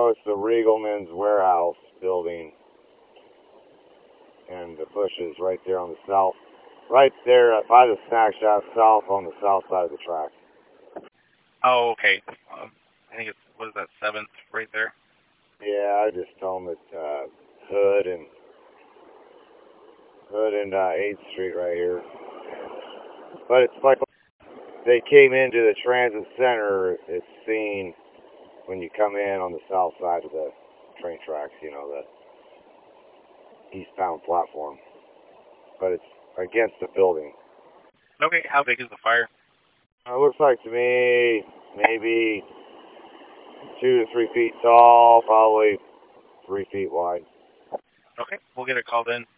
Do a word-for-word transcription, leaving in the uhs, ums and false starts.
know it's the Riegelman's warehouse building, and the bushes right there on the south, right there by the snack shop south on the south side of the track. Oh, okay. Um, I think it's, what is that, seventh right there? Yeah, I just told them it's uh, Hood and Hood and uh, eighth Street right here. But it's like they came into the transit center. It's seen when you come in on the south side of the train tracks, you know, the eastbound platform. But it's against the building. Okay, how big is the fire? Uh, it looks like to me maybe two to three feet tall, probably three feet wide. Okay, we'll get it called in.